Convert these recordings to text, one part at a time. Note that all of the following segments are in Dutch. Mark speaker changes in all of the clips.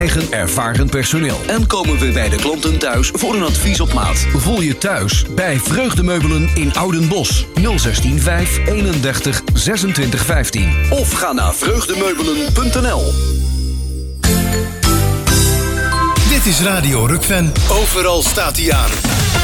Speaker 1: eigen ervaren personeel. En komen we bij de klanten thuis voor een advies op maat. Voel je thuis bij Vreugdemeubelen in Oudenbosch. 016 5 31 26 15. Of ga naar vreugdemeubelen.nl.
Speaker 2: Dit is Radio Rukven. Overal staat hij aan.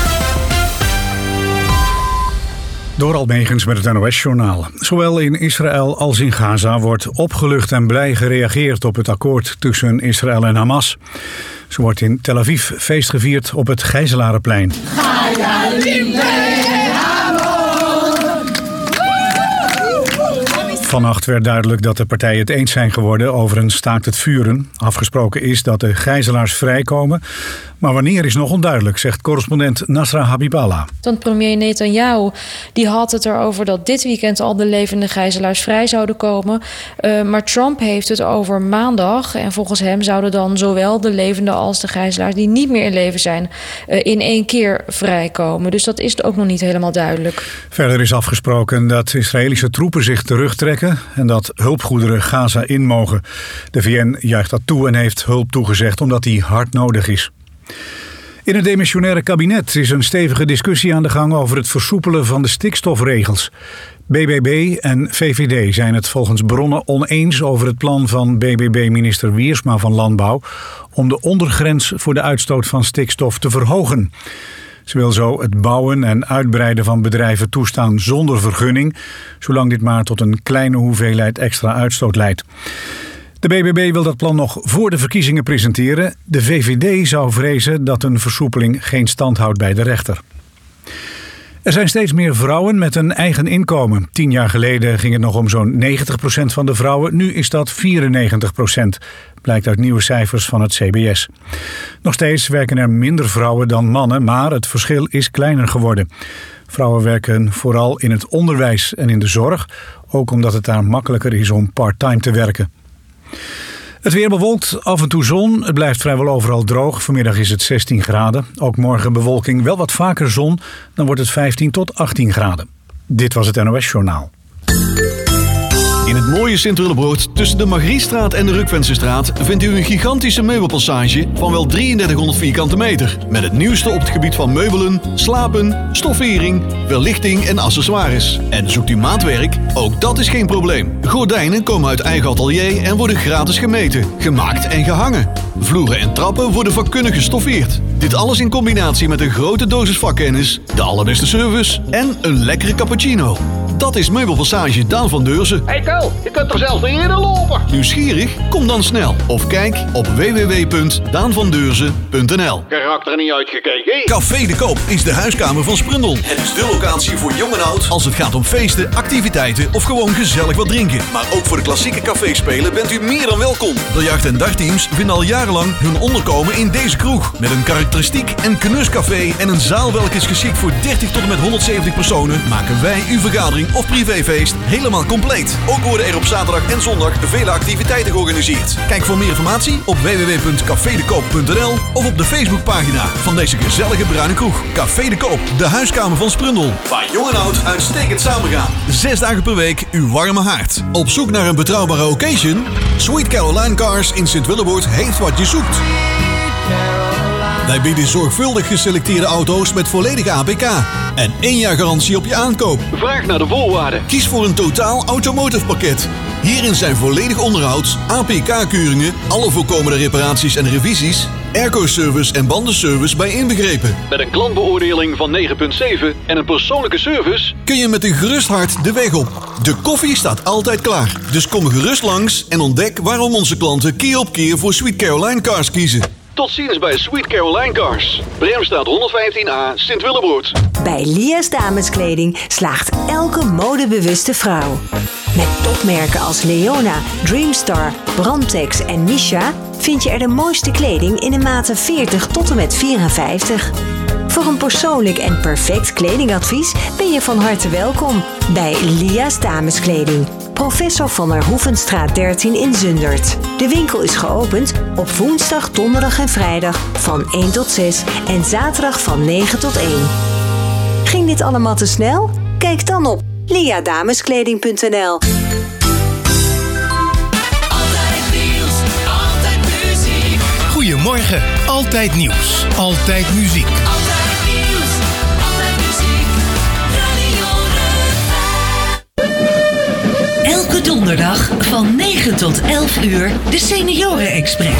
Speaker 3: Door Almegens met het NOS-journaal. Zowel in Israël als in Gaza wordt opgelucht en blij gereageerd op het akkoord tussen Israël en Hamas. Zo wordt in Tel Aviv feest gevierd op het Gijzelarenplein. Vannacht werd duidelijk dat de partijen het eens zijn geworden over een staakt het vuren. Afgesproken is dat de gijzelaars vrijkomen. Maar wanneer is nog onduidelijk, zegt correspondent Nasra Habiballah.
Speaker 4: Want premier Netanyahu die had het erover dat dit weekend al de levende gijzelaars vrij zouden komen. Maar Trump heeft het over maandag. En volgens hem zouden dan zowel de levende als de gijzelaars die niet meer in leven zijn in één keer vrijkomen. Dus dat is ook nog niet helemaal duidelijk.
Speaker 3: Verder is afgesproken dat Israëlische troepen zich terugtrekken en dat hulpgoederen Gaza in mogen. De VN juicht dat toe en heeft hulp toegezegd omdat die hard nodig is. In het demissionaire kabinet is een stevige discussie aan de gang over het versoepelen van de stikstofregels. BBB en VVD zijn het volgens bronnen oneens over het plan van BBB-minister Wiersma van Landbouw om de ondergrens voor de uitstoot van stikstof te verhogen. Ze wil zo het bouwen en uitbreiden van bedrijven toestaan zonder vergunning, zolang dit maar tot een kleine hoeveelheid extra uitstoot leidt. De BBB wil dat plan nog voor de verkiezingen presenteren. De VVD zou vrezen dat een versoepeling geen stand houdt bij de rechter. Er zijn steeds meer vrouwen met een eigen inkomen. 10 jaar geleden ging het nog om zo'n 90% van de vrouwen. Nu is dat 94%, blijkt uit nieuwe cijfers van het CBS. Nog steeds werken er minder vrouwen dan mannen, maar het verschil is kleiner geworden. Vrouwen werken vooral in het onderwijs en in de zorg, ook omdat het daar makkelijker is om part-time te werken. Het weer bewolkt, af en toe zon. Het blijft vrijwel overal droog. Vanmiddag is het 16 graden. Ook morgen bewolking, wel wat vaker zon. Dan wordt het 15 tot 18 graden. Dit was het NOS Journaal.
Speaker 5: In het mooie Sint-Willebroord, tussen de Margriestraat en de Rukvensestraat, vindt u een gigantische meubelpassage van wel 3300 vierkante meter. Met het nieuwste op het gebied van meubelen, slapen, stoffering, verlichting en accessoires. En zoekt u maatwerk? Ook dat is geen probleem. Gordijnen komen uit eigen atelier en worden gratis gemeten, gemaakt en gehangen. Vloeren en trappen worden vakkundig gestoffeerd. Dit alles in combinatie met een grote dosis vakkennis, de allerbeste service en een lekkere cappuccino. Dat is Meubelpassage Daan van Deurzen.
Speaker 6: Hey Kel, je kunt er zelfs niet eerder lopen.
Speaker 5: Nieuwsgierig? Kom dan snel. Of kijk op www.daanvandeurzen.nl.
Speaker 6: Karakter er niet uitgekeken.
Speaker 5: Café de Koop is de huiskamer van Sprundel. Het is de locatie voor jong en oud als het gaat om feesten, activiteiten of gewoon gezellig wat drinken. Maar ook voor de klassieke caféspelen bent u meer dan welkom. Biljart- en dartteams vinden al jarenlang hun onderkomen in deze kroeg. Met een karakteristiek en knuscafé en een zaal welke is geschikt voor 30 tot en met 170 personen, maken wij uw vergadering of privéfeest helemaal compleet. Ook worden er op zaterdag en zondag vele activiteiten georganiseerd. Kijk voor meer informatie op www.cafedekoop.nl of op de Facebookpagina van deze gezellige bruine kroeg. Café de Koop, de huiskamer van Sprundel. Waar jong en oud uitstekend samengaan. 6 dagen per week uw warme haard. Op zoek naar een betrouwbare occasion? Sweet Caroline Cars in Sint-Willebroord heeft wat je zoekt. Wij bieden zorgvuldig geselecteerde auto's met volledige APK en 1 jaar garantie op je aankoop.
Speaker 6: Vraag naar de voorwaarden.
Speaker 5: Kies voor een totaal automotive pakket. Hierin zijn volledig onderhoud, APK-keuringen, alle voorkomende reparaties en revisies, airco-service en bandenservice bij inbegrepen.
Speaker 6: Met een klantbeoordeling van 9,7 en een persoonlijke service
Speaker 5: Kun je met een gerust hart de weg op. De koffie staat altijd klaar. Dus kom gerust langs en ontdek waarom onze klanten keer op keer voor Sweet Caroline Cars kiezen.
Speaker 6: Tot ziens bij Sweet Caroline Cars. Bremstraat 115A, Sint-Willebroord.
Speaker 7: Bij Lia's Dameskleding slaagt elke modebewuste vrouw. Met topmerken als Leona, Dreamstar, Brandtex en Misha vind je er de mooiste kleding in de maten 40 tot en met 54. Voor een persoonlijk en perfect kledingadvies ben je van harte welkom bij Lia's Dameskleding. Professor van der Hoevenstraat 13 in Zundert. De winkel is geopend op woensdag, donderdag en vrijdag van 1 tot 6 en zaterdag van 9 tot 1. Ging dit allemaal te snel? Kijk dan op liadameskleding.nl.
Speaker 8: Altijd nieuws, altijd muziek.
Speaker 2: Goedemorgen. Altijd nieuws. Altijd muziek.
Speaker 8: Altijd nieuws. Altijd muziek. Radio Rukven. Elke donderdag van 9 tot 11 uur de Senioren Express.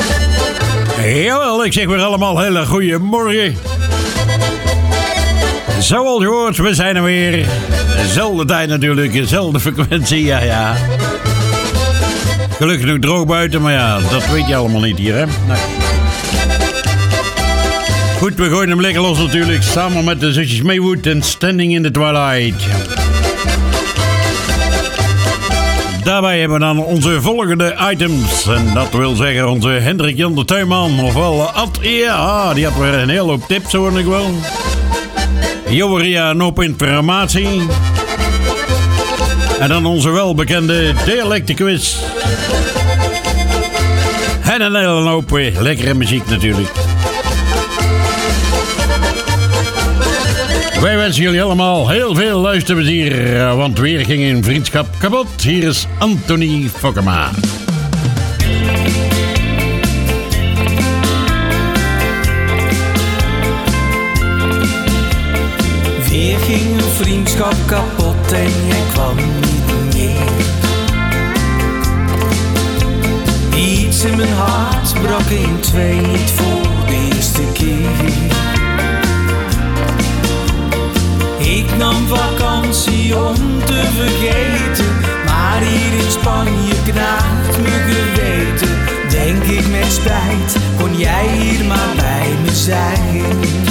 Speaker 9: Jawel, ik zeg weer allemaal hele goeiemorgen. Zo al gehoord, we zijn er weer. Dezelfde tijd natuurlijk, dezelfde frequentie, ja. Gelukkig nog droog buiten, maar ja, dat weet je allemaal niet hier, hè? Nee. Goed, we gooien hem lekker los natuurlijk, samen met de zusjes Maywood en Standing in the Twilight. Daarbij hebben we dan onze volgende items. En dat wil zeggen onze Hendrik Jan de Tuinman, ofwel Ad. Ja, die had weer een hele hoop tips, hoor ik wel. Joria, een hoop informatie. En dan onze welbekende dialectenquiz. En een hele hoop lekkere muziek natuurlijk. Wij wensen jullie allemaal heel veel luisterplezier, want weer ging een vriendschap kapot. Hier is Anthony Fokkema.
Speaker 10: Weer ging een vriendschap kapot en jij kwam niet meer. Iets in mijn hart brak in twee, niet voor de eerste keer. Ik nam vakantie om te vergeten, maar hier in Spanje knaagt me geweten. Denk ik met spijt, kon jij hier maar bij me zijn.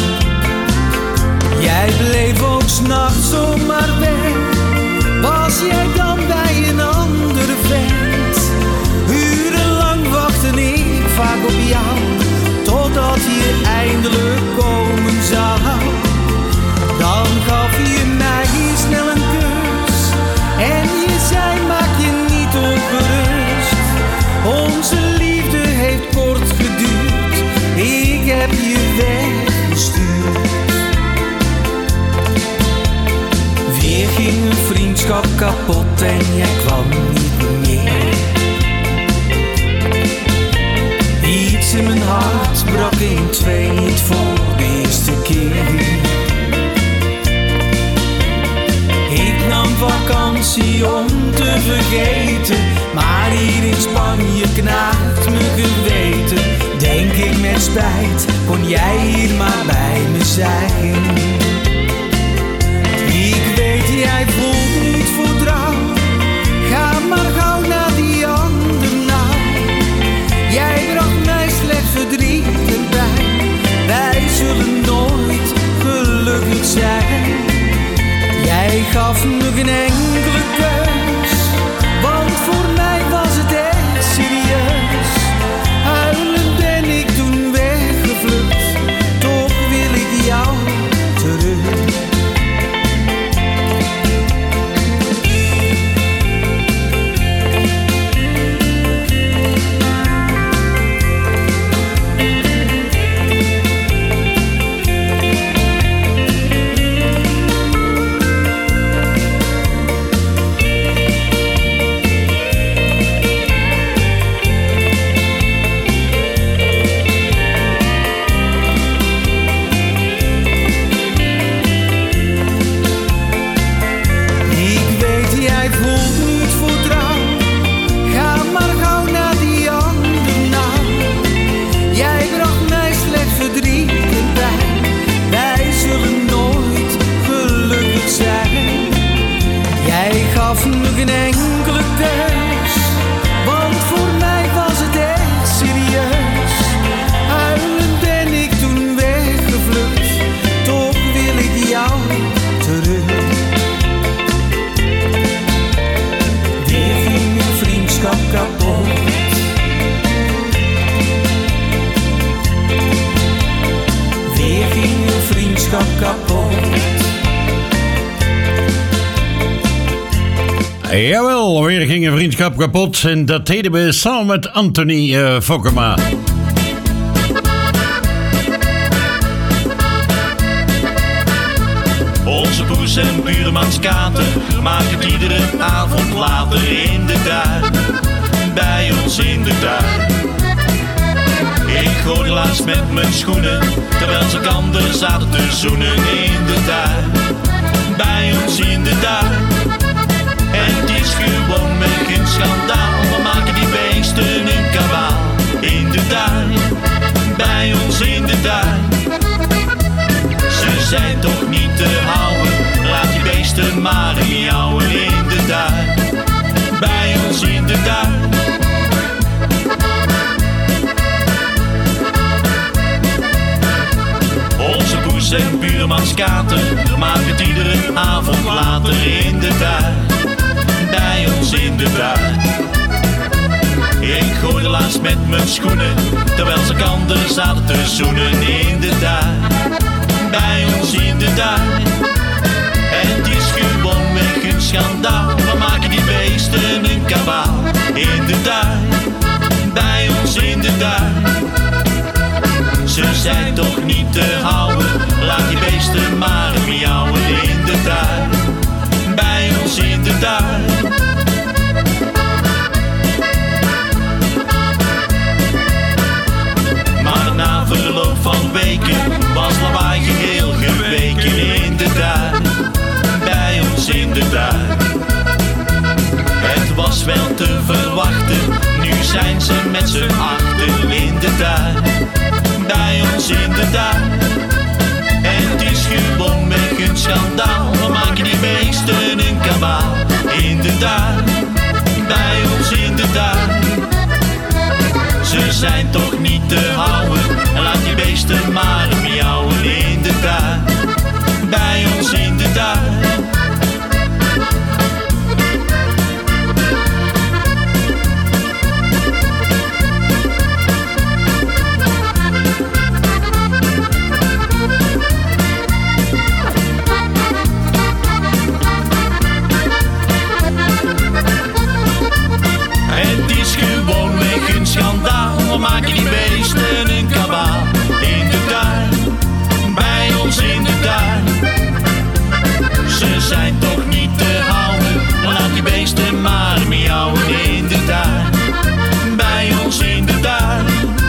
Speaker 10: Jij bleef ook 's nachts zomaar weg, was jij dan bij een andere vent? Urenlang wachtte ik vaak op jou, totdat je eindelijk komen zou. Dan gaf je mij snel een kus en je zei maak je niet ongerust. Onze liefde heeft kort geduurd, ik heb je weggestuurd. Weer ging een vriendschap kapot en jij kwam niet meer. Iets in mijn hart brak in twee, niet voor de eerste keer. Ik nam vakantie om te vergeten, maar hier in Spanje knaagt me geweten. Denk ik met spijt, kon jij hier maar bij me zijn. Ik weet, jij voelt niet voor trouw, ga maar gauw naar die ander nou. Jij bracht mij slechts verdriet en pijn, wij zullen nooit gelukkig zijn. Jij gaf me geen enkele keus, want voor mij was het echt serieus. Huilend ben ik toen weggevlucht, toch wil ik jou terug. Geen enkele keus, want voor mij was het echt serieus. Huilend ben ik toen weggevlucht, toch wil ik jou terug. Weer ging mijn vriendschap kapot. Weer ging mijn vriendschap kapot.
Speaker 9: Jawel, weer ging een vriendschap kapot en dat deden we samen met Anthony Fokkema.
Speaker 11: Onze poes en buurmans kater maken het iedere avond later in de tuin. Bij ons in de tuin. Ik gooide laatst met mijn schoenen, terwijl ze anderen zaten te zoenen in de tuin. Bij ons in de tuin. En het is gewoon met geen schandaal, we maken die beesten een kabaal. In de tuin, bij ons in de tuin. Ze zijn toch niet te de tuin. Onze poes en buurmans kater maken het iedere avond later in de tuin. Bij ons in de tuin. Ik gooide laatst met mijn schoenen, terwijl ze anderen zaten te zoenen in de tuin. Bij ons in de tuin. Het is gewoonweg een schandaal, we maken die beesten een kabaal. In de tuin, bij ons in de tuin. Ze zijn toch niet te houden, laat die beesten maar miauwen in de tuin. Bij ons in de tuin. Maar na verloop van weken was lawaai geheel geweken in de tuin. Bij ons in de tuin. Het was wel te verwachten, nu zijn ze met z'n achten in de tuin. Bij ons in de tuin. Het is gewoonweg een schandaal, we maken die beesten een kabaal. In de tuin, bij ons in de tuin. Ze zijn toch niet te houden, laat die beesten maar miauwen in de tuin. Bij ons in de tuin. Het is gewoonweg een schandaal, we maken die beesten een kabaal. In de tuin, bij ons in de tuin. Ze zijn toch niet te houden, laat die beesten maar miauwen in de tuin. Bij ons in de tuin.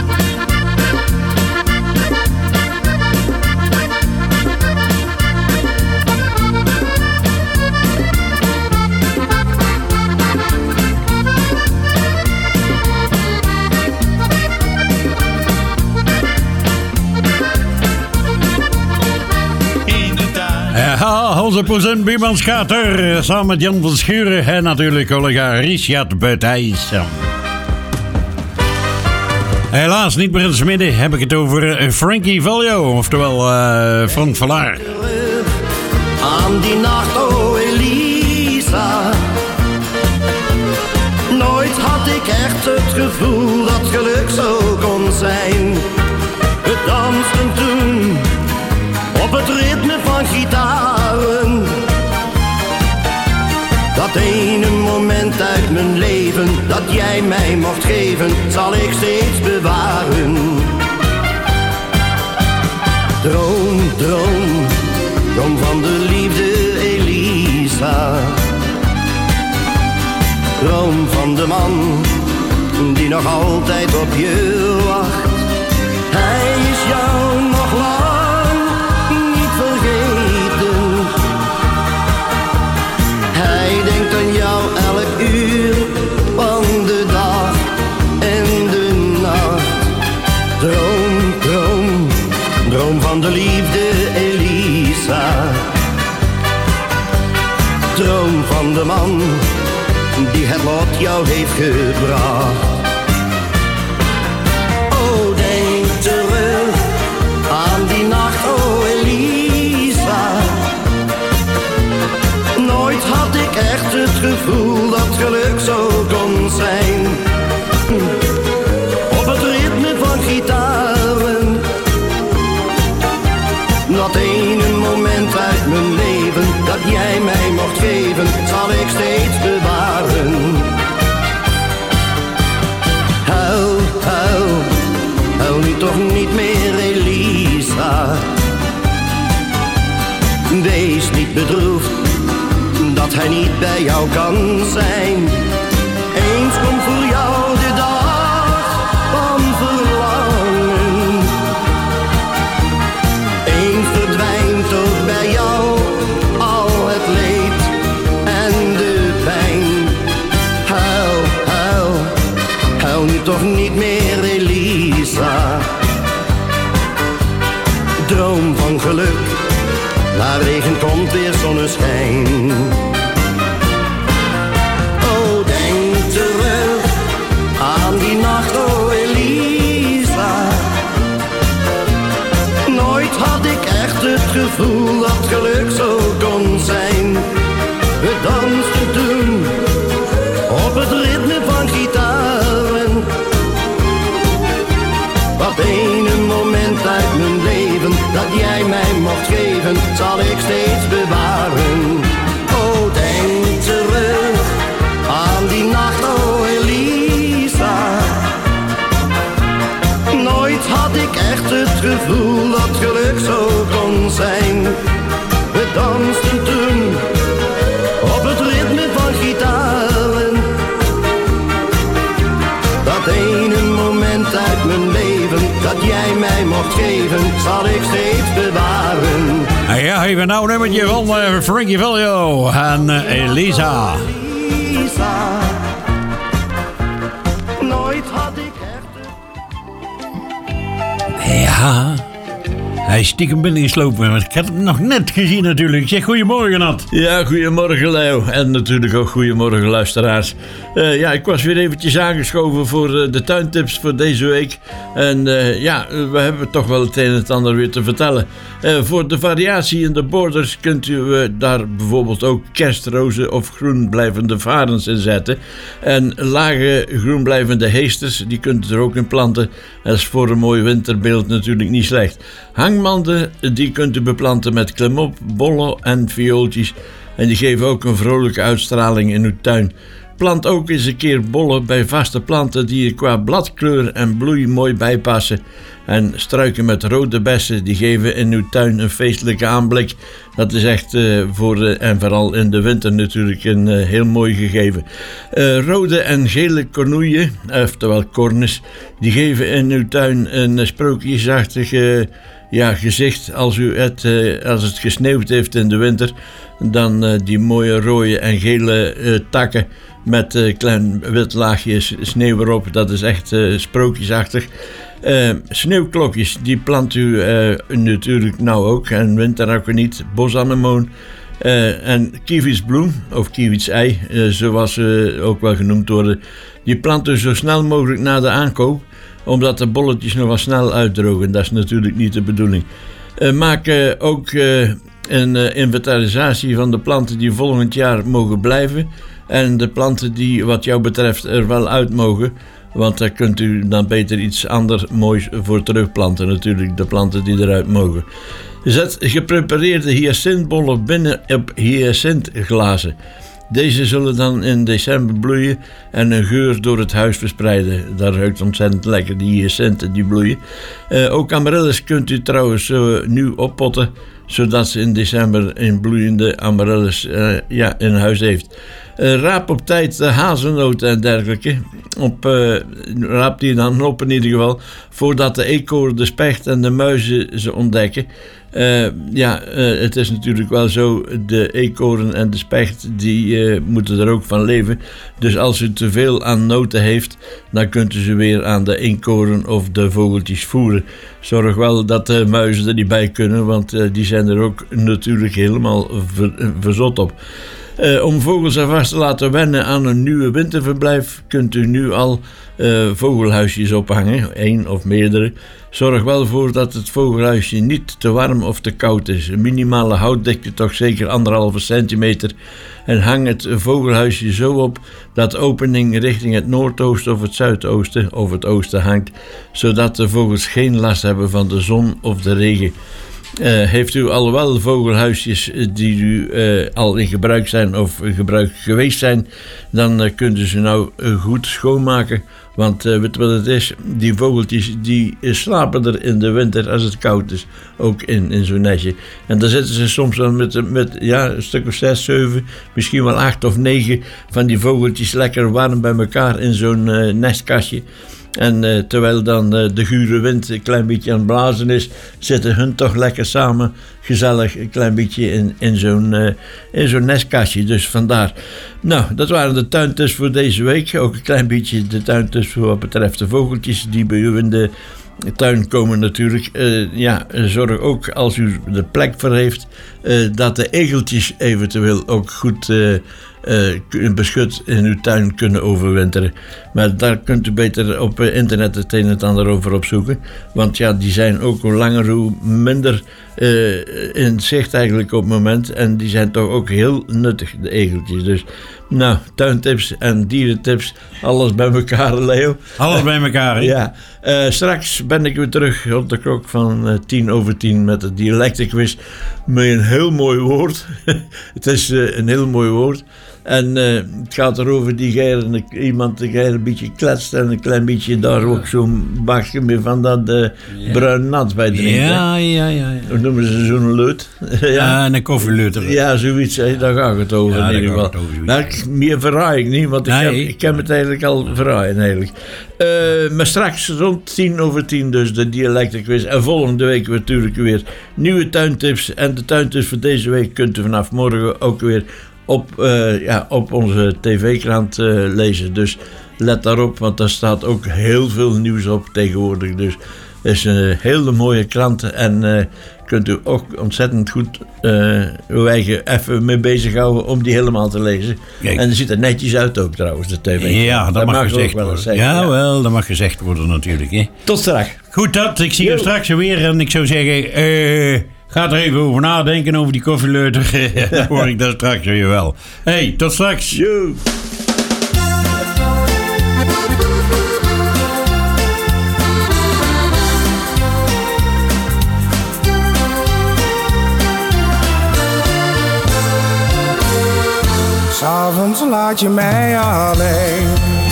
Speaker 9: Ja, onze poes en buurmans kater, samen met Jan van Schuren en natuurlijk collega Richard Buitijs. Helaas niet meer in het midden, heb ik het over Frankie Valli, oftewel Frank Valaar.
Speaker 12: Aan die nacht, oh Elisa, nooit had ik echt het gevoel dat geluk zo kon zijn. We dansten toen op het ritme van gitaren. Dat ene moment uit mijn leven dat jij mij mocht geven, zal ik steeds bewaren. Droom, droom, droom van de liefde Elisa. Droom van de man die nog altijd op je wacht. Hij is jou nog lang niet vergeten. Hij denkt aan jou elk uur van de dag en de nacht. Droom, droom, droom van de liefde Elisa. Droom van de man die het lot jou heeft gebracht. Oh, denk terug aan die nacht, oh Elisa. Nooit had ik echt het gevoel dat geluk zo kon zijn. Op het ritme van gitaren. Dat ene moment uit mijn leven dat jij mij mocht geven, zal ik steeds bewaren. Huil, huil, huil nu toch niet meer Elisa. Wees niet bedroefd dat hij niet bij jou kan zijn. Eens komt voor jou de dag van verlangen. Eens verdwijnt ook bij jou al het leed en de pijn. Huil, huil, huil nu toch niet meer Elisa. Droom van geluk, na regen komt weer zonneschijn. Oh, denk terug zal ik steeds bewaren.
Speaker 9: Ja, even nou een nummertje van Frankie Valli en Elisa.
Speaker 12: Nooit had ik echt...
Speaker 9: Ja... Hij is stiekem binnengeslopen, maar ik had hem nog net gezien natuurlijk. Ik zeg goedemorgen, Nat.
Speaker 13: Ja, goedemorgen, Leo. En natuurlijk ook goedemorgen, luisteraars. Ik was weer eventjes aangeschoven voor de tuintips voor deze week. En we hebben toch wel het een en het ander weer te vertellen. Voor de variatie in de borders kunt u daar bijvoorbeeld ook kerstrozen of groenblijvende varens in zetten. En lage groenblijvende heesters, die kunt u er ook in planten. Dat is voor een mooi winterbeeld natuurlijk niet slecht. Hangmanden, die kunt u beplanten met klimop, bollen en viooltjes. En die geven ook een vrolijke uitstraling in uw tuin. Plant ook eens een keer bollen bij vaste planten die er qua bladkleur en bloei mooi bijpassen. En struiken met rode bessen, die geven in uw tuin een feestelijke aanblik. Dat is echt en vooral in de winter natuurlijk een heel mooi gegeven. Rode en gele kornoeien, oftewel kornes, die geven in uw tuin een sprookjesachtig gezicht. Als het gesneeuwd heeft in de winter, dan die mooie rode en gele takken met een klein wit laagje sneeuw erop. Dat is echt sprookjesachtig. Sneeuwklokjes, die plant u natuurlijk nou ook. En winterakkoniet, bosanemoon. En kievitsbloem, of kievitsei, zoals ze ook wel genoemd worden. Die plant u zo snel mogelijk na de aankoop, omdat de bolletjes nog wel snel uitdrogen. Dat is natuurlijk niet de bedoeling. Maak ook een inventarisatie van de planten die volgend jaar mogen blijven. En de planten die wat jou betreft er wel uit mogen. Want daar kunt u dan beter iets anders moois voor terugplanten. Natuurlijk de planten die eruit mogen. Zet geprepareerde hyacintbollen binnen op hyacintglazen. Deze zullen dan in december bloeien en een geur door het huis verspreiden. Dat ruikt ontzettend lekker, die hyacinten die bloeien. Ook amaryllis kunt u trouwens nu oppotten, zodat ze in december een bloeiende amaryllis in huis heeft. Raap op tijd de hazelnoten en dergelijke. Raap die dan op in ieder geval, voordat de eekhoorn, de specht en de muizen ze ontdekken. Het is natuurlijk wel zo, de eekhoorn en de specht, die moeten er ook van leven. Dus als u te veel aan noten heeft, dan kunt u ze weer aan de eekhoorn of de vogeltjes voeren. Zorg wel dat de muizen er niet bij kunnen, want die zijn er ook natuurlijk helemaal verzot op. Om vogels alvast te laten wennen aan een nieuwe winterverblijf, kunt u nu al vogelhuisjes ophangen, 1 of meerdere. Zorg wel voor dat het vogelhuisje niet te warm of te koud is. Een minimale houtdikte toch zeker 1,5 centimeter. En hang het vogelhuisje zo op dat de opening richting het noordoosten of het zuidoosten of het oosten hangt, zodat de vogels geen last hebben van de zon of de regen. Heeft u al wel vogelhuisjes die u al in gebruik zijn of in gebruik geweest zijn, dan kunt u ze nou goed schoonmaken. Want weet wat het is? Die vogeltjes die slapen er in de winter als het koud is. Ook in zo'n nestje. En dan zitten ze soms dan met een stuk of 6, 7, misschien wel 8 of 9 van die vogeltjes lekker warm bij elkaar in zo'n nestkastje. En terwijl dan de gure wind een klein beetje aan het blazen is, zitten hun toch lekker samen, gezellig, een klein beetje in zo'n nestkastje. Dus vandaar. Nou, dat waren de tuintips voor deze week. Ook een klein beetje de tuintips voor wat betreft de vogeltjes die bij u in de tuin komen natuurlijk. Zorg ook als u de plek voor heeft, dat de egeltjes eventueel ook goed beschut in uw tuin kunnen overwinteren. Maar daar kunt u beter op internet het een en het ander over opzoeken. Want ja, die zijn ook hoe langer hoe minder in zicht eigenlijk op het moment. En die zijn toch ook heel nuttig, de egeltjes. Dus nou, tuintips en dierentips, alles bij elkaar, Leo.
Speaker 9: Alles bij elkaar, hè?
Speaker 13: Ja. Straks ben ik weer terug op de klok van 10:10 met de dialectenquiz. Met een heel mooi woord. Het is een heel mooi woord. En het gaat erover die iemand die een beetje kletst en een klein beetje daar ook zo'n bakje mee van dat bruin nat bij drinkt.
Speaker 9: Ja.
Speaker 13: Hoe noemen ze zo'n leut?
Speaker 9: Ja, een koffieleuter.
Speaker 13: Ja, zoiets. Daar gaat het over in ieder geval. Maar meer verraai ik niet, want ik heb het eigenlijk al verraaien eigenlijk. Maar straks rond 10:10 dus de dialectenquiz. En volgende week natuurlijk weer nieuwe tuintips. En de tuintips voor deze week kunt u vanaf morgen ook weer op onze tv-krant lezen. Dus let daarop, want daar staat ook heel veel nieuws op tegenwoordig. Dus het is een hele mooie krant en kunt u ook ontzettend goed uw eigen even mee bezighouden om die helemaal te lezen. Kijk. En het ziet er netjes uit ook trouwens, de tv.
Speaker 9: Ja, dat mag gezegd worden. Jawel, dat mag gezegd worden natuurlijk. Hè.
Speaker 13: Tot straks.
Speaker 9: Goed dat, ik zie je straks weer en ik zou zeggen... Ga er even over nadenken over die koffieleuter. Dan hoor ik dat straks weer wel. Hey, tot straks.
Speaker 13: Yo.
Speaker 10: S'avonds laat je mij alleen.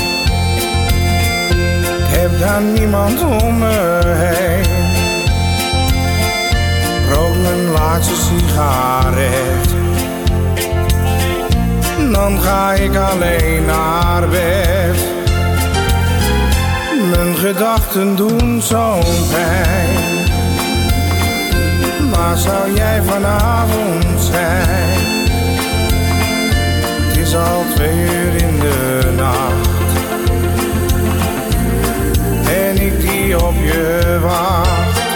Speaker 10: Ik heb dan niemand om me heen. Rook mijn laatste sigaret. Dan ga ik alleen naar bed. Mijn gedachten doen zo'n pijn. Waar zou jij vanavond zijn? Het is al 2 uur in de nacht. En ik die op je wacht.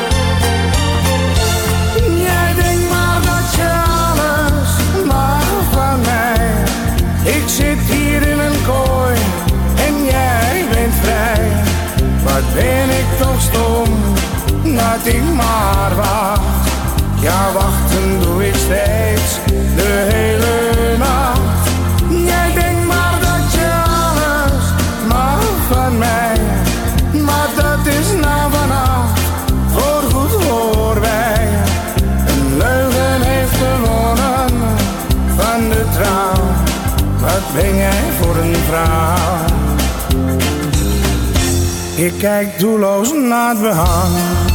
Speaker 10: Ik zit hier in een kooi en jij bent vrij. Wat ben ik toch stom dat ik maar wacht. Ja, wachten doe ik steeds de hele nacht. Jij denkt maar dat je alles mag van mij. Maar dat is nou vannacht voorgoed voorbij. Een leugen heeft gewonnen van de trouw. Wat ben jij voor een vrouw? Ik kijk doelloos naar het behang.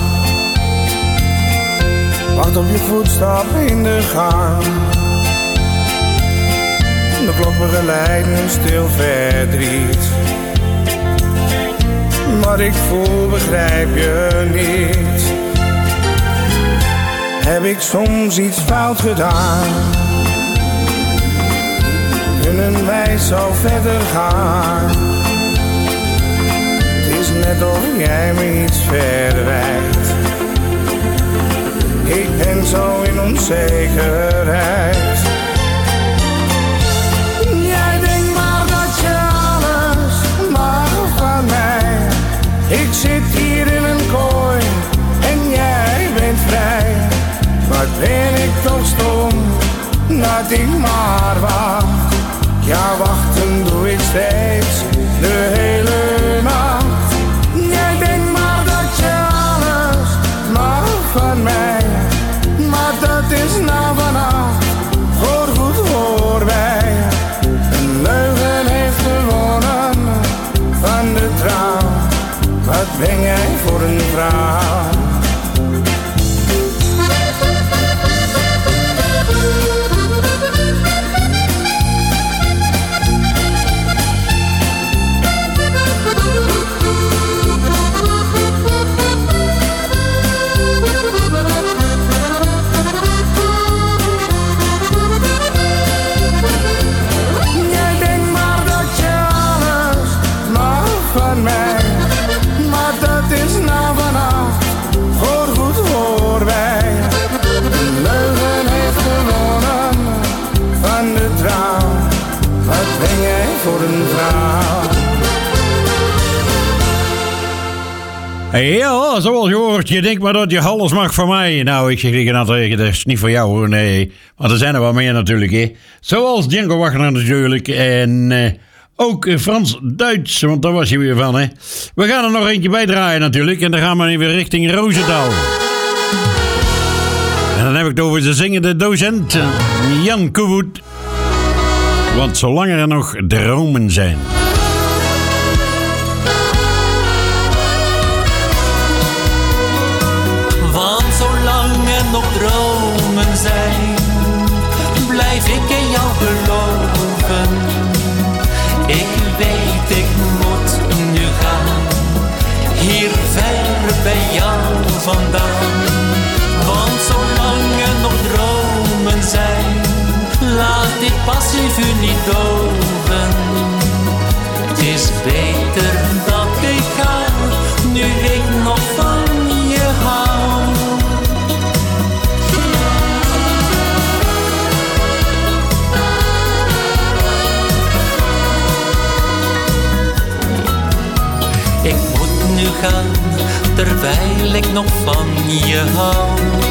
Speaker 10: Wacht op je voetstap in de gang. De klok begeleidt een stil verdriet. Wat ik voel begrijp je niet. Heb ik soms iets fout gedaan? Kunnen wij zo verder gaan? Het is net of jij me iets verwijt. Ik ben zo in onzekerheid. Jij denkt maar dat je alles mag van mij. Ik zit hier in een kooi en jij bent vrij. Wat ben ik toch stom dat ik maar wacht. Ja, wachten doe ik steeds de hele nacht. Jij denkt maar dat je alles mag van mij. Maar dat is nou vannacht voorgoed voorbij. Een leugen heeft gewonnen van de trouw. Wat ben jij voor een vrouw?
Speaker 9: Ja, zoals je hoort, je denkt maar dat je alles mag van mij. Nou, ik zeg tegen dat is niet voor jou hoor, nee. Maar er zijn er wel meer natuurlijk, hè. Zoals Django Wagner natuurlijk en ook Frans-Duits, want daar was je weer van, hè. We gaan er nog eentje bij draaien natuurlijk en dan gaan we even richting Roosendaal. En dan heb ik het over de zingende docent Jan Koevoet. Want zolang er nog dromen zijn.
Speaker 10: Want zolang er nog dromen zijn, blijf ik in jou geloven. Ik weet, ik moet nu gaan, hier ver bij jou vandaan. Want zolang er nog dromen zijn, laat dit passievuur niet doven. Het is beter dat ik ga, nu ik nog van je hou. Ik moet nu gaan, terwijl ik nog van je hou.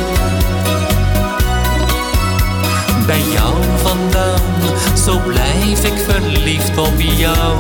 Speaker 10: Bij jou vandaan, zo blijf ik verliefd op jou.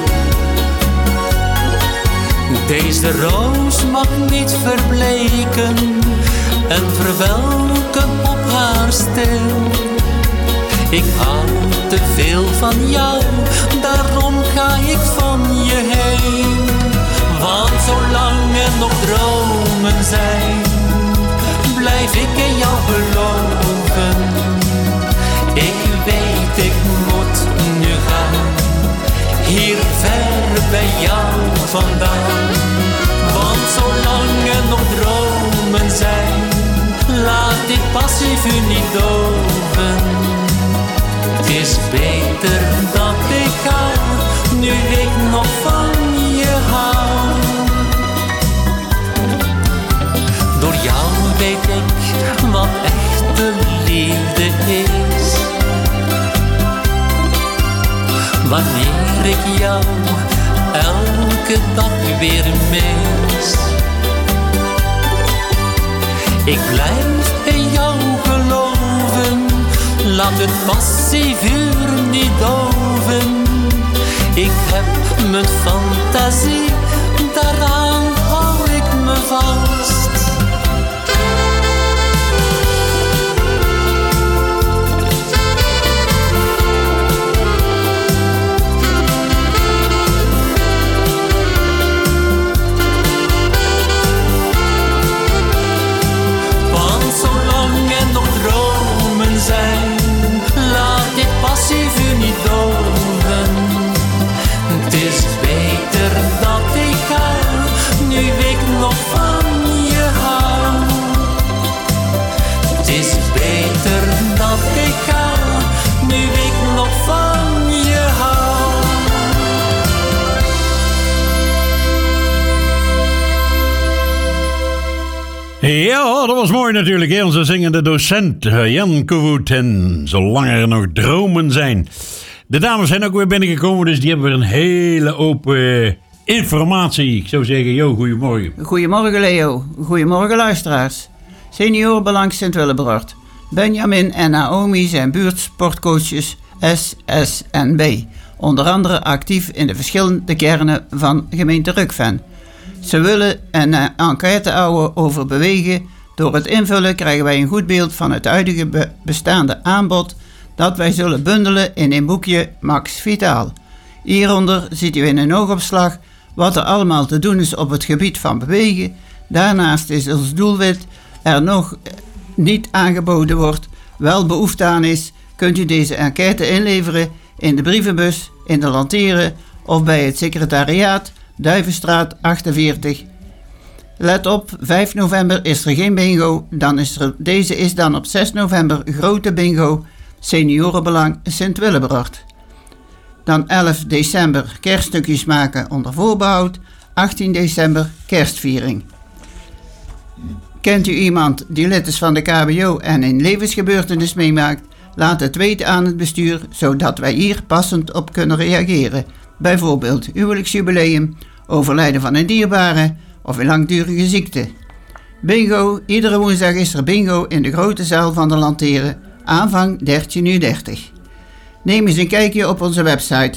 Speaker 10: Deze roos mag niet verbleken en verwelken op haar stil. Ik hou te veel van jou, daarom ga ik van je heen. Want zolang er nog dromen zijn, blijf ik in jou geloven. Ik weet, ik moet nu gaan, hier ver bij jou vandaan. Want zolang er nog dromen zijn, laat dit passievuur niet doven. Het is beter dat ik ga, nu ik nog van je hou. Door jou weet ik wat echte liefde is. Wanneer ik jou elke dag weer mis. Ik blijf in jou geloven, laat het passievuur niet doven. Ik heb mijn fantasie, daaraan hou ik me vast. Want zolang er nog dromen zijn, laat dit passievuur niet doven. Het is beter dat ik ga, nu ik nog van je hou. Het is beter dat ik ga, nu ik nog van je hou.
Speaker 9: Ja, dat was mooi natuurlijk. Hè? Onze zingende docent Jan Koevoet. En zolang er nog dromen zijn. De dames zijn ook weer binnengekomen, dus die hebben weer een hele open informatie. Ik zou zeggen, yo, goedemorgen.
Speaker 14: Goedemorgen Leo, goedemorgen luisteraars. Seniorenbelang Sint-Willebrord. Benjamin en Naomi zijn buurtsportcoaches S, S en B. Onder andere actief in de verschillende kernen van gemeente Rukven. Ze willen een enquête houden over bewegen. Door het invullen krijgen wij een goed beeld van het huidige bestaande aanbod dat wij zullen bundelen in een boekje Max Vitaal. Hieronder ziet u in een oogopslag wat er allemaal te doen is op het gebied van bewegen. Daarnaast is ons doelwit er nog niet aangeboden wordt, wel behoefte aan is, kunt u deze enquête inleveren in de brievenbus, in de lanteren of bij het secretariaat Duivenstraat 48. Let op, 5 november is er geen bingo, deze is dan op 6 november grote bingo, Seniorenbelang Sint-Willebrord. Dan 11 december kerststukjes maken onder voorbehoud, 18 december kerstviering. Kent u iemand die lid is van de KBO en een levensgebeurtenis meemaakt? Laat het weten aan het bestuur, zodat wij hier passend op kunnen reageren. Bijvoorbeeld huwelijksjubileum, overlijden van een dierbare of een langdurige ziekte. Bingo, iedere woensdag is er bingo in de grote zaal van de Lanteren, aanvang 13:30. Neem eens een kijkje op onze website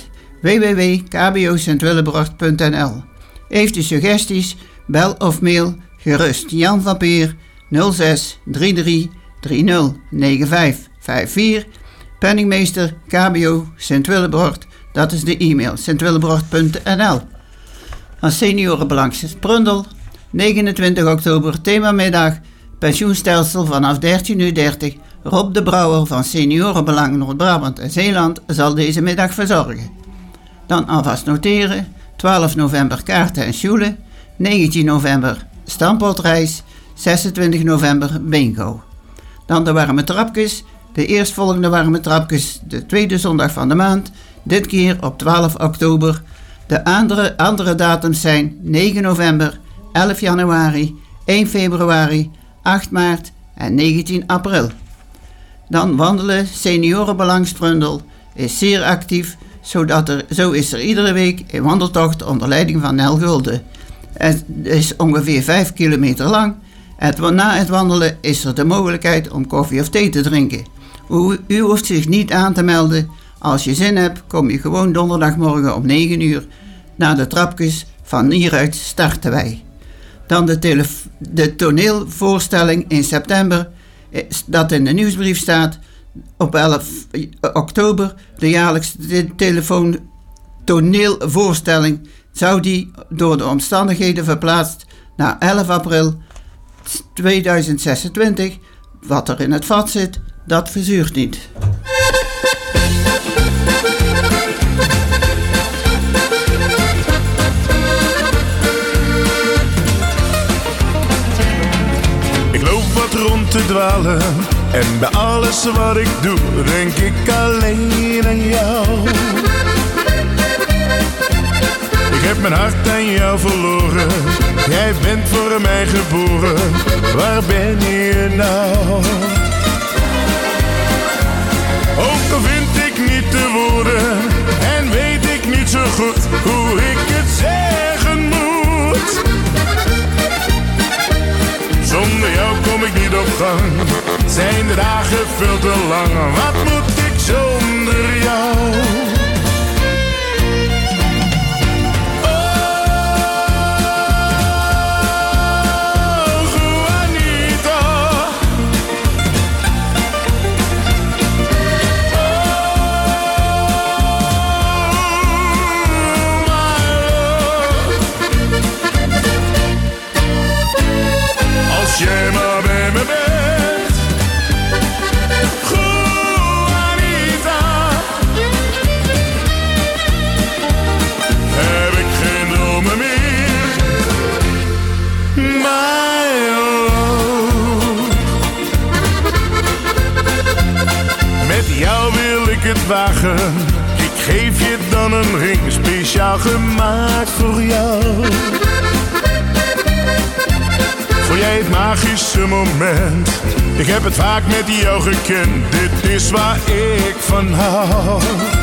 Speaker 14: www.kbosintwillebrord.nl. Heeft u suggesties, bel of mail gerust Jan van Peer 06 33 30 95 54 Penningmeester KBO Sint-Willebroord, dat is de e-mail, sintwillebroord.nl. Als seniorenbelang Sprundel, 29 oktober, themamiddag, pensioenstelsel vanaf 13:30. Rob de Brouwer van Seniorenbelang Noord-Brabant en Zeeland zal deze middag verzorgen. Dan alvast noteren, 12 november kaarten en sjoelen, 19 november stampotreis, 26 november bingo. Dan de warme trapjes, de eerstvolgende warme trapjes, de tweede zondag van de maand, dit keer op 12 oktober. De andere datums zijn 9 november, 11 januari, 1 februari, 8 maart en 19 april. Dan wandelen, seniorenbelang Sprundel is zeer actief, zo is er iedere week een wandeltocht onder leiding van Nel Gulde. Het is ongeveer 5 kilometer lang. Na het wandelen is er de mogelijkheid om koffie of thee te drinken. U hoeft zich niet aan te melden. Als je zin hebt, kom je gewoon donderdagmorgen om 9 uur naar de trapjes. Van hieruit starten wij. Dan de toneelvoorstelling in september, dat in de nieuwsbrief staat. Op 11 oktober, de jaarlijkse toneelvoorstelling, zou die door de omstandigheden verplaatst naar 11 april 2026. Wat er in het vat zit, dat verzuurt niet.
Speaker 15: Ik loop wat rond te dwalen en bij alles wat ik doe, denk ik alleen aan jou. Ik heb mijn hart aan jou verloren, jij bent voor mij geboren, waar ben je nou? Ook al vind ik niet de woorden en weet ik niet zo goed hoe ik het zeggen moet. Zonder jou kom ik niet op gang, zijn de dagen veel te lang. Wat moet ik zonder jou? Als jij maar bij me bent, Juanita, heb ik geen dromen meer, my love. Met jou wil ik het wagen, ik geef je dan een ring, speciaal gemaakt voor jou. Voor jij het magische moment, ik heb het vaak met jou gekend, dit is waar ik van hou.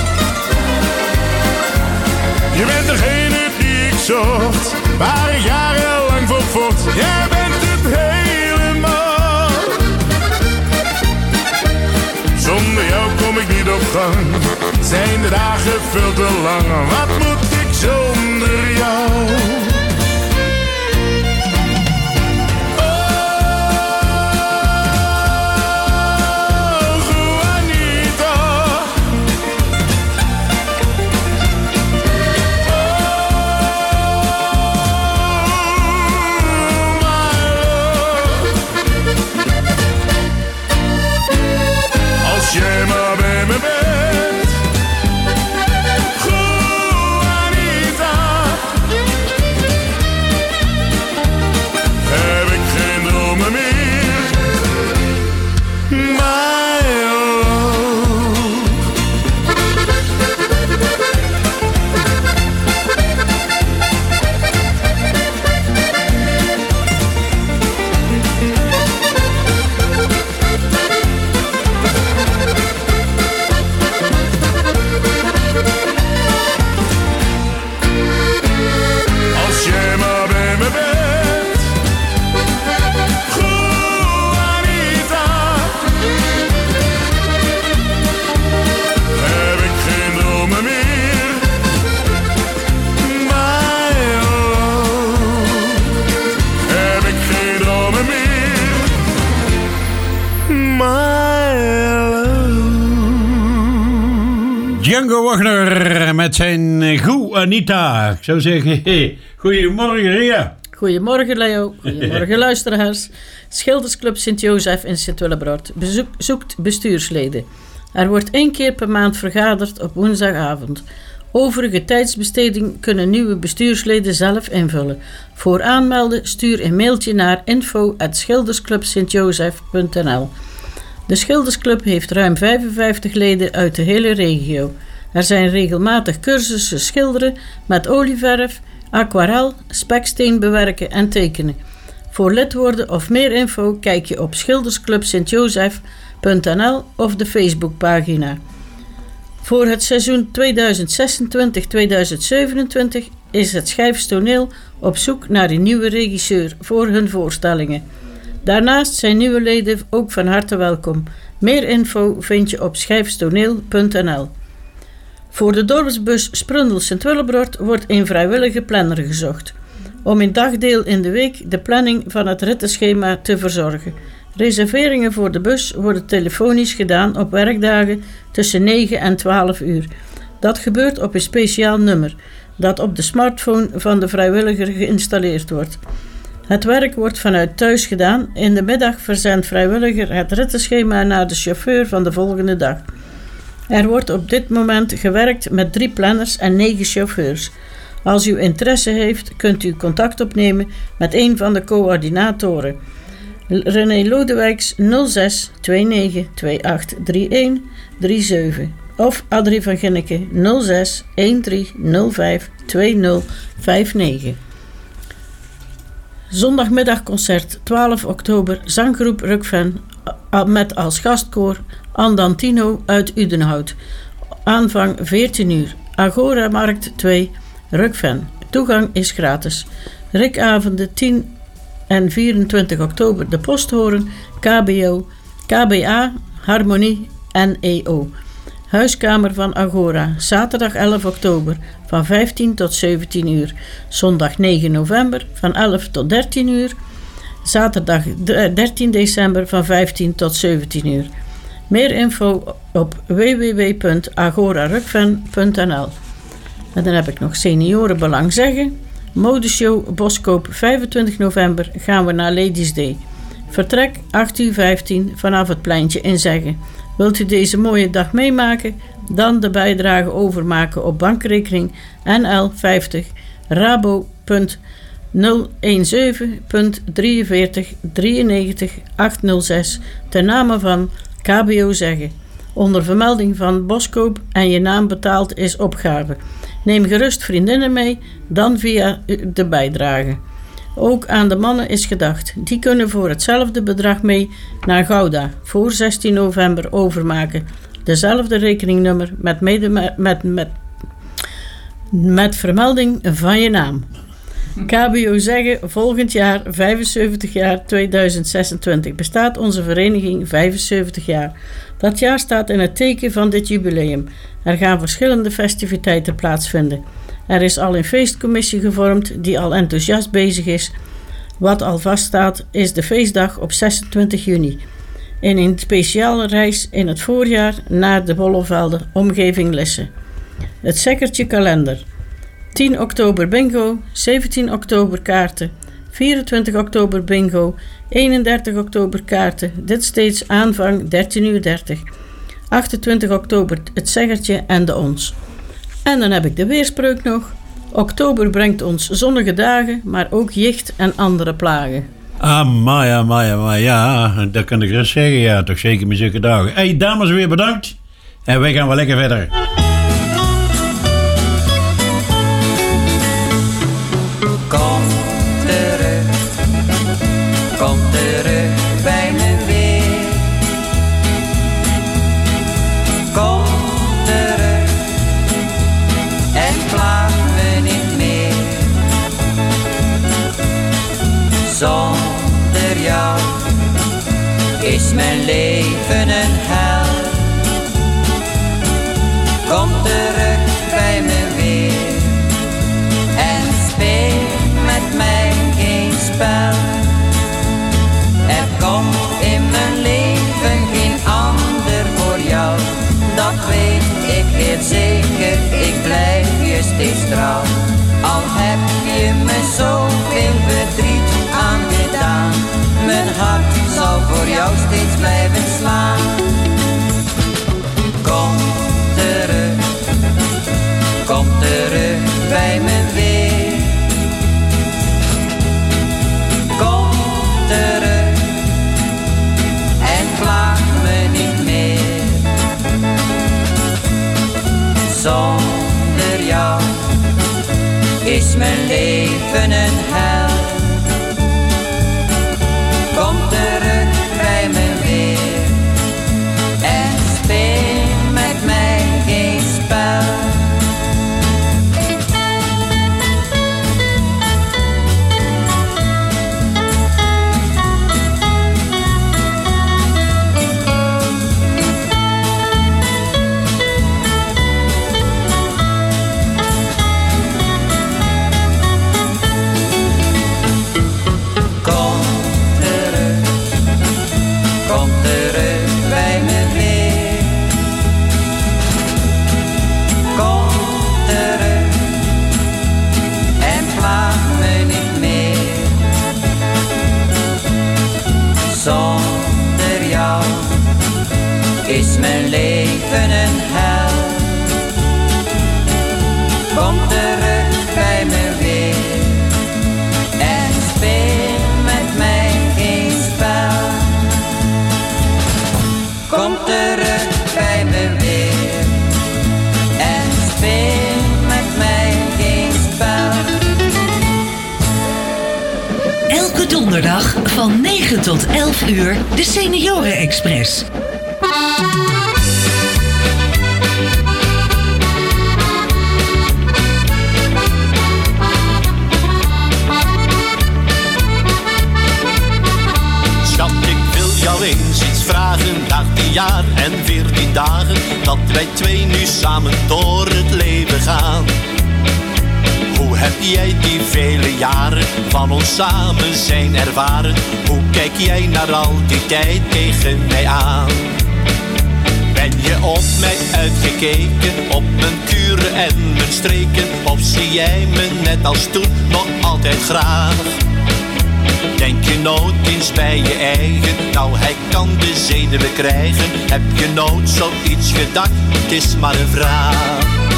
Speaker 15: Je bent degene die ik zocht, waar ik jarenlang voor vocht, jij bent het helemaal. Zonder jou kom ik niet op gang, zijn de dagen veel te lang, wat moet ik zonder jou? Als jij maar bij me bent, Juanita,
Speaker 9: Django Wagner met zijn Goe Anita. Ik zou zeggen, goedemorgen Ria.
Speaker 16: Goedemorgen Leo, goedemorgen luisteraars. Schildersclub Sint-Jozef in Sint-Willebrord zoekt bestuursleden. Er wordt 1 keer per maand vergaderd op woensdagavond. Overige tijdsbesteding kunnen nieuwe bestuursleden zelf invullen. Voor aanmelden stuur een mailtje naar info@schildersclubsintjozef.nl. De Schildersclub heeft ruim 55 leden uit de hele regio. Er zijn regelmatig cursussen schilderen met olieverf, aquarel, speksteen bewerken en tekenen. Voor lid worden of meer info kijk je op schildersclubsintjozef.nl of de Facebookpagina. Voor het seizoen 2026-2027 is het Schijfs Toneel op zoek naar een nieuwe regisseur voor hun voorstellingen. Daarnaast zijn nieuwe leden ook van harte welkom. Meer info vind je op schijfstoneel.nl. Voor de dorpsbus Sprundel Sint-Willebrord wordt een vrijwillige planner gezocht. Om een dagdeel in de week de planning van het rittenschema te verzorgen. Reserveringen voor de bus worden telefonisch gedaan op werkdagen tussen 9 en 12 uur. Dat gebeurt op een speciaal nummer, dat op de smartphone van de vrijwilliger geïnstalleerd wordt. Het werk wordt vanuit thuis gedaan. In de middag verzendt vrijwilliger het rittenschema naar de chauffeur van de volgende dag. Er wordt op dit moment gewerkt met 3 planners en 9 chauffeurs. Als u interesse heeft, kunt u contact opnemen met een van de coördinatoren. René Lodewijks 06 29 28 31 37 of Adrie van Ginneke 06 13 05 20 59. Zondagmiddagconcert 12 oktober, zanggroep Rukven met als gastkoor Andantino uit Udenhout. Aanvang 14 uur. Agora Markt 2, Rukven. Toegang is gratis. Rikavonden 10 en 24 oktober de Posthoren, KBO, KBA, Harmonie en EO. Huiskamer van Agora, zaterdag 11 oktober van 15 tot 17 uur. Zondag 9 november van 11 tot 13 uur. Zaterdag 13 december van 15 tot 17 uur. Meer info op www.agorarukven.nl. En dan heb ik nog seniorenbelang zeggen. Modeshow Boskoop 25 november gaan we naar Ladies Day. Vertrek 8:15 vanaf het pleintje in Zeggen. Wilt u deze mooie dag meemaken? Dan de bijdrage overmaken op bankrekening NL 50 rabo.017.4393 ten name van KBO Zeggen. Onder vermelding van Boskoop en je naam betaald is opgave. Neem gerust vriendinnen mee, dan via de bijdrage. Ook aan de mannen is gedacht. Die kunnen voor hetzelfde bedrag mee naar Gouda voor 16 november overmaken. Dezelfde rekeningnummer met vermelding van je naam. KBO Zeggen, volgend jaar 75 jaar 2026 bestaat onze vereniging 75 jaar. Dat jaar staat in het teken van dit jubileum. Er gaan verschillende festiviteiten plaatsvinden. Er is al een feestcommissie gevormd die al enthousiast bezig is. Wat al vaststaat is de feestdag op 26 juni. In een speciale reis in het voorjaar naar de Bollevelden, omgeving Lisse. Het Sekkertje kalender. 10 oktober bingo, 17 oktober kaarten, 24 oktober bingo, 31 oktober kaarten, dit steeds aanvang 13:30. 28 oktober het Zeggertje en de Ons. En dan heb ik de weerspreuk nog. Oktober brengt ons zonnige dagen, maar ook jicht en andere plagen.
Speaker 9: Maar ja, dat kan ik rust zeggen. Ja, toch zeker met zulke dagen. Hey, dames, weer bedankt. En wij gaan wel lekker verder.
Speaker 17: Kom terug bij me weer. Kom terug en plaag me niet meer. Zonder jou is mijn leven een hel. Kom terug bij me weer en speel met mij geen spel. Er komt in mijn leven geen ander voor jou, dat weet ik weet zeker, ik blijf je steeds trouw. Al heb je me zoveel verdriet aangedaan, mijn hart zal voor jou steeds blijven slaan. Kom terug bij me weer. Kom terug en klaag me niet meer. Zonder jou is mijn leven een hel. Kom terug bij me weer en speel met mij geen spel. Zonder jou is mijn leven een hel. Kom terug bij me weer en speel met mij geen spel. Kom terug bij me weer en speel met mij geen spel.
Speaker 8: Elke donderdag van 9 tot 11 uur de Senioren Express.
Speaker 18: Schat, ik wil jou eens iets vragen. 18 jaar en 14 dagen dat wij twee nu samen door het leven gaan. Hoe heb jij die vele jaren van ons samen zijn ervaren? Hoe kijk jij naar al die tijd tegen mij aan? Ben je op mij uitgekeken, op mijn kuren en mijn streken? Of zie jij me net als toen nog altijd graag? Denk je nooit eens bij je eigen, nou hij kan de zenuwen krijgen? Heb je nooit zoiets gedacht, het is maar een vraag.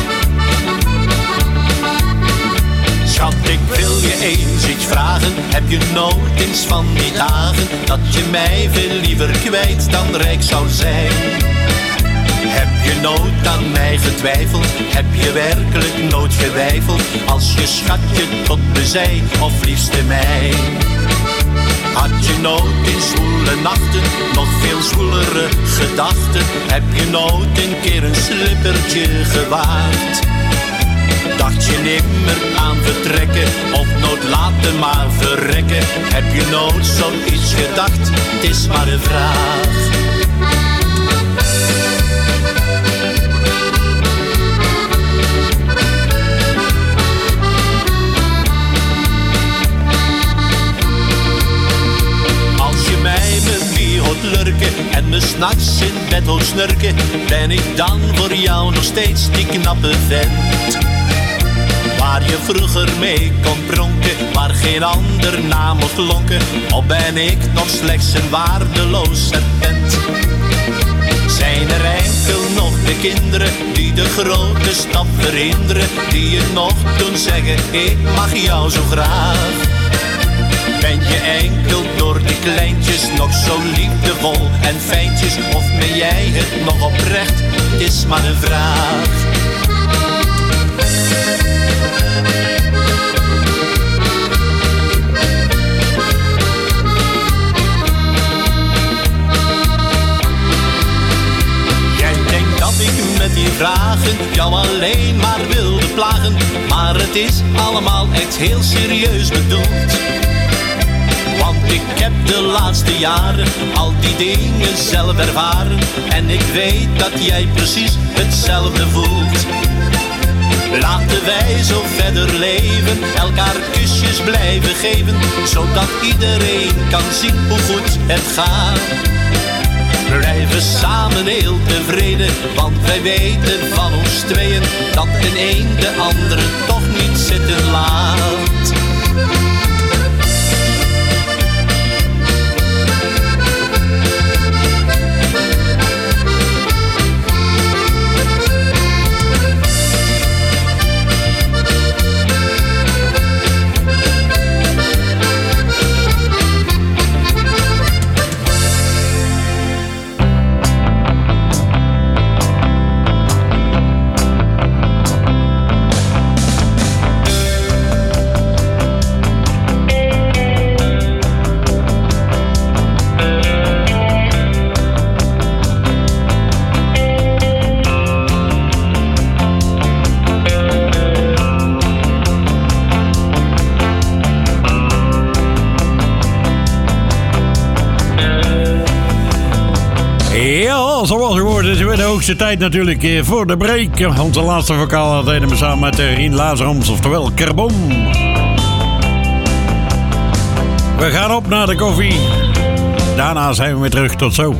Speaker 18: Schat, ik wil je eens iets vragen. Heb je nooit eens van die dagen dat je mij veel liever kwijt dan rijk zou zijn? Heb je nooit aan mij getwijfeld? Heb je werkelijk nooit geweifeld als je schatje tot me zei, of liefste mij? Had je nooit in zwoele nachten nog veel zwoelere gedachten? Heb je nooit een keer een slippertje gewaagd? Dacht je nimmer aan vertrekken of nooit laten maar verrekken? Heb je nooit zoiets gedacht? Het is maar een vraag. Als je mij met wie hoort lurken en me s'nachts in bed hoort snurken, ben ik dan voor jou nog steeds die knappe vent? Waar je vroeger mee kon pronken, waar geen ander naam mocht klonken, of ben ik nog slechts een waardeloos serpent? Zijn er enkel nog de kinderen die de grote stap verhinderen, die je nog doen zeggen, ik mag jou zo graag? Ben je enkel door die kleintjes nog zo liefdevol en fijntjes, of ben jij het nog oprecht? Het is maar een vraag. Met die vragen jou alleen maar wilde plagen, maar het is allemaal echt heel serieus bedoeld. Want ik heb de laatste jaren al die dingen zelf ervaren, en ik weet dat jij precies hetzelfde voelt. Laten wij zo verder leven, elkaar kusjes blijven geven, zodat iedereen kan zien hoe goed het gaat. We blijven samen heel tevreden, want wij weten van ons tweeën dat de een de andere toch niet zitten laat.
Speaker 9: Zoals gehoord is het weer de hoogste tijd natuurlijk voor de break. Onze laatste vocaal deden we samen met Rien Lazarums, oftewel Carbon. We gaan op naar de koffie. Daarna zijn we weer terug. Tot zo.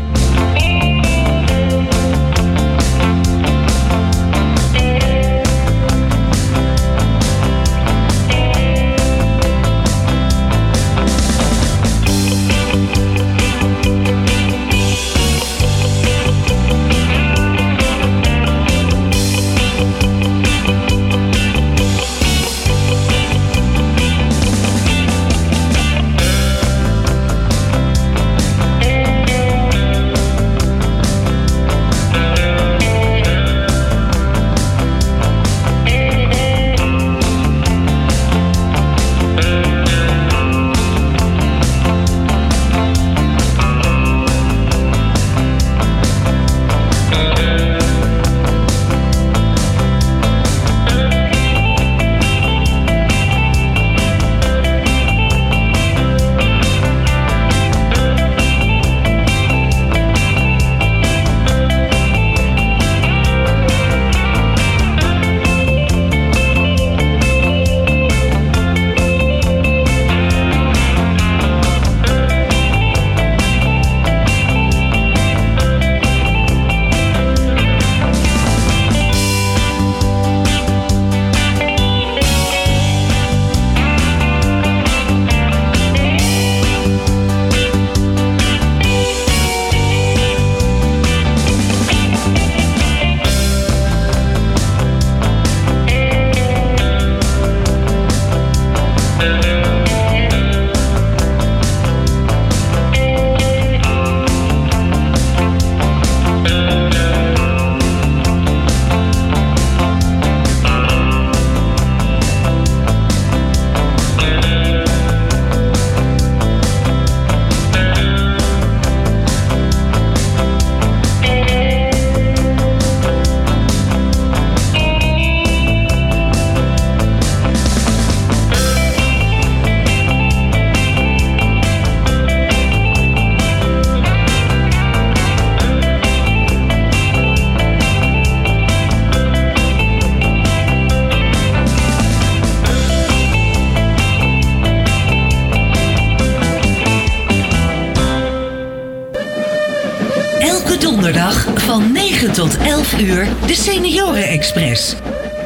Speaker 8: Donderdag van 9 tot 11 uur de Senioren Express.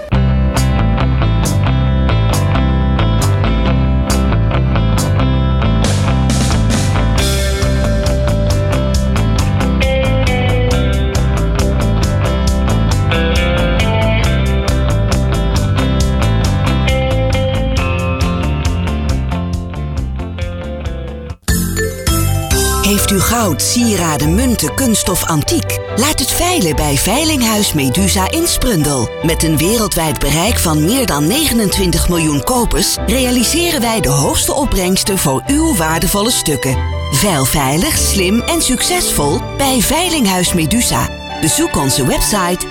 Speaker 19: Heeft u goud, sieraden, munten, kunststof, antiek? Laat het veilen bij Veilinghuis Medusa in Sprundel. Met een wereldwijd bereik van meer dan 29 miljoen kopers realiseren wij de hoogste opbrengsten voor uw waardevolle stukken. Veil veilig, slim en succesvol bij Veilinghuis Medusa. Bezoek onze website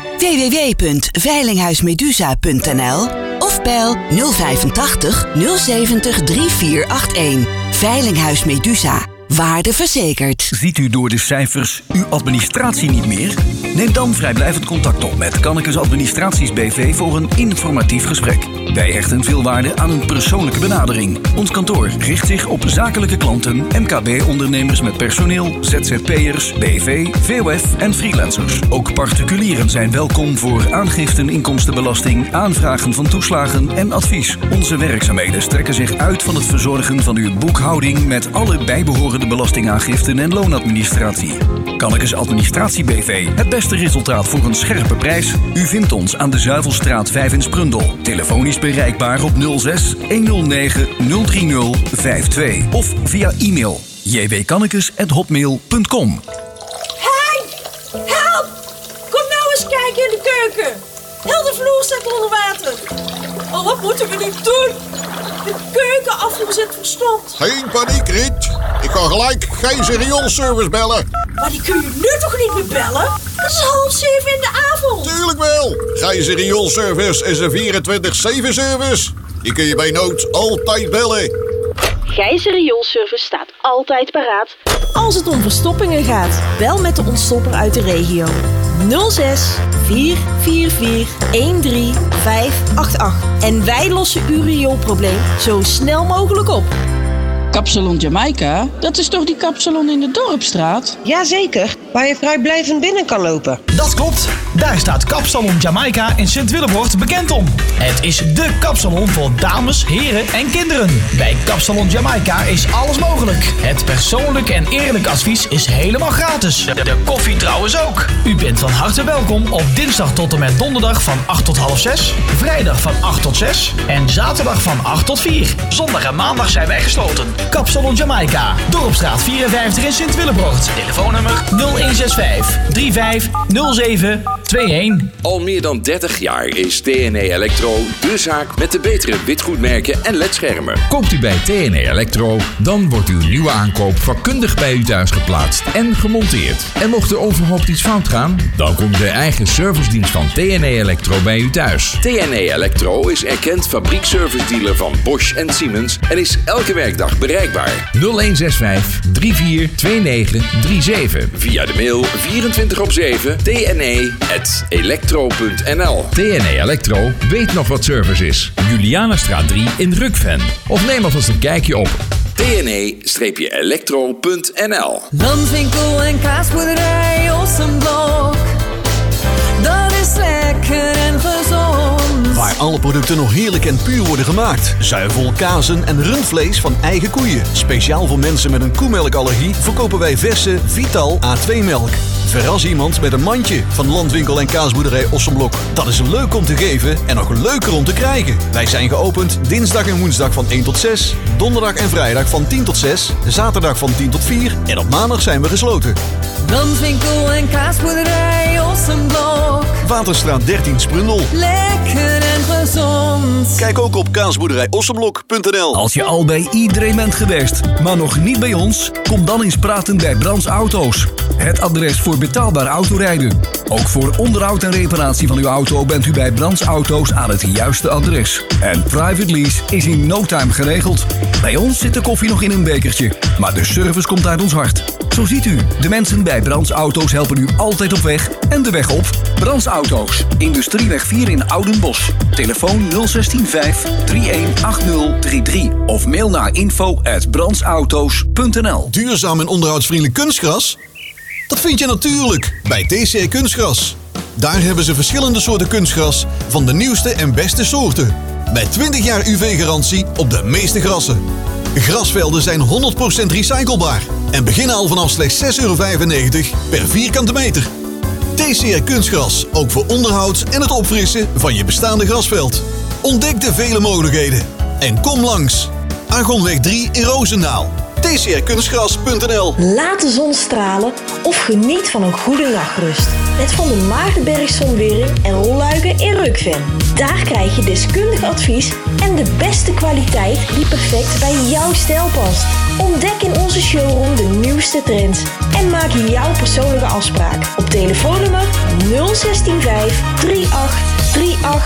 Speaker 19: www.veilinghuismedusa.nl of bel 085 070 3481. Veilinghuis Medusa. Waardeverzekerd.
Speaker 1: Ziet u door de cijfers uw administratie niet meer? Neem dan vrijblijvend contact op met Kannekes Administraties BV voor een informatief gesprek. Wij hechten veel waarde aan een persoonlijke benadering. Ons kantoor richt zich op zakelijke klanten, MKB-ondernemers met personeel, ZZP'ers, BV, VOF en freelancers. Ook particulieren zijn welkom voor aangiften inkomstenbelasting, aanvragen van toeslagen en advies. Onze werkzaamheden strekken zich uit van het verzorgen van uw boekhouding met alle bijbehorende belastingaangiften en loonadministratie. Kannekes Administratie BV. Het beste resultaat voor een scherpe prijs? U vindt ons aan de Zuivelstraat 5 in Sprundel. Telefonisch bereikbaar op 06 109 030 52 of via e-mail jwkannekes@hotmail.com.
Speaker 20: Hey! Help! Kom nou eens kijken in de keuken. Heel de vloer staat onder water. Oh, wat moeten we nu doen? De keukenafvoer zit verstomd.
Speaker 21: Geen paniek, Riet. Ik ga gelijk Gijs Rioolservice bellen.
Speaker 20: Maar die kun je nu toch niet meer bellen? Het is 6:30 in de avond.
Speaker 21: Tuurlijk wel. Gijs Rioolservice is een 24/7 service. Die kun je bij nood altijd bellen.
Speaker 22: Gijs Rioolservice staat altijd paraat.
Speaker 20: Als het om verstoppingen gaat, bel met de ontstopper uit de regio. 06 444 13588. En wij lossen uw rioolprobleem zo snel mogelijk op.
Speaker 23: Kapsalon Jamaica, dat is toch die kapsalon in de Dorpstraat?
Speaker 24: Jazeker, waar je vrijblijvend binnen kan lopen.
Speaker 25: Dat klopt, daar staat Kapsalon Jamaica in Sint-Willebroort bekend om. Het is dé kapsalon voor dames, heren en kinderen. Bij Kapsalon Jamaica is alles mogelijk. Het persoonlijk en eerlijk advies is helemaal gratis. De koffie trouwens ook. U bent van harte welkom op dinsdag tot en met donderdag van 8 tot half 6, vrijdag van 8 tot 6 en zaterdag van 8 tot 4. Zondag en maandag zijn wij gesloten. Kapsalon Jamaica, Dorpstraat 54 in Sint-Willebroort. Telefoonnummer 0165 350721.
Speaker 26: Al meer dan 30 jaar is TNE Electro de zaak met de betere witgoedmerken en ledschermen.
Speaker 27: Koopt u bij TNE Electro, dan wordt uw nieuwe aankoop vakkundig bij u thuis geplaatst en gemonteerd. En mocht er overhoop iets fout gaan, dan komt de eigen servicedienst van TNE Electro bij u thuis.
Speaker 26: TNE Electro is erkend fabriekservice-dealer van Bosch en Siemens en is elke werkdag bereikbaar.
Speaker 27: 0165 342937.
Speaker 26: Via de mail 24/7 tne@electro.nl.
Speaker 27: TNE Electro weet nog wat service is. Julianastraat 3 in Rukven. Of neem alvast een kijkje op
Speaker 26: tne-electro.nl.
Speaker 28: Landwinkel en kaasboerderij Ossenblok. Dat is lekker en gezond.
Speaker 5: Waar alle producten nog heerlijk en puur worden gemaakt. Zuivel, kazen en rundvlees van eigen koeien. Speciaal voor mensen met een koemelkallergie verkopen wij verse Vital A2-melk. Verras iemand met een mandje van Landwinkel en kaasboerderij Ossenblok. Dat is leuk om te geven en nog leuker om te krijgen. Wij zijn geopend dinsdag en woensdag van 1 tot 6. Donderdag en vrijdag van 10 tot 6. Zaterdag van 10 tot 4. En op maandag zijn we gesloten.
Speaker 28: Landwinkel en kaasboerderij Ossenblok.
Speaker 5: Waterstraat 13 Sprundel.
Speaker 28: Lekker en gezond.
Speaker 5: Kijk ook op kaasboerderijossenblok.nl.
Speaker 1: Als je al bij iedereen bent geweest, maar nog niet bij ons, kom dan eens praten bij Brands Auto's. Het adres voor betaalbaar autorijden. Ook voor onderhoud en reparatie van uw auto bent u bij Brands Auto's aan het juiste adres. En private lease is in no time geregeld. Bij ons zit de koffie nog in een bekertje, maar de service komt uit ons hart. Zo ziet u, de mensen bij Brands Auto's helpen u altijd op weg en de weg op. Brands Auto's, Industrieweg 4 in Oudenbosch. Telefoon 0165 318033 of mail naar info@brandsauto's.nl.
Speaker 5: Duurzaam en onderhoudsvriendelijk kunstgras? Dat vind je natuurlijk bij TCR Kunstgras. Daar hebben ze verschillende soorten kunstgras van de nieuwste en beste soorten. Met 20 jaar UV-garantie op de meeste grassen. Grasvelden zijn 100% recyclebaar en beginnen al vanaf slechts €6,95 per vierkante meter. TCR Kunstgras, ook voor onderhoud en het opfrissen van je bestaande grasveld. Ontdek de vele mogelijkheden en kom langs. Argonweg 3 in Roosendaal. tcrkunstgras.nl.
Speaker 7: Laat de zon stralen of geniet van een goede nachtrust. Met Van de Maartenberg Zonwering en Rolluiken in Rukven. Daar krijg je deskundig advies en de beste kwaliteit die perfect bij jouw stijl past. Ontdek in onze showroom de nieuwste trends en maak jouw persoonlijke afspraak op telefoonnummer 0165 3838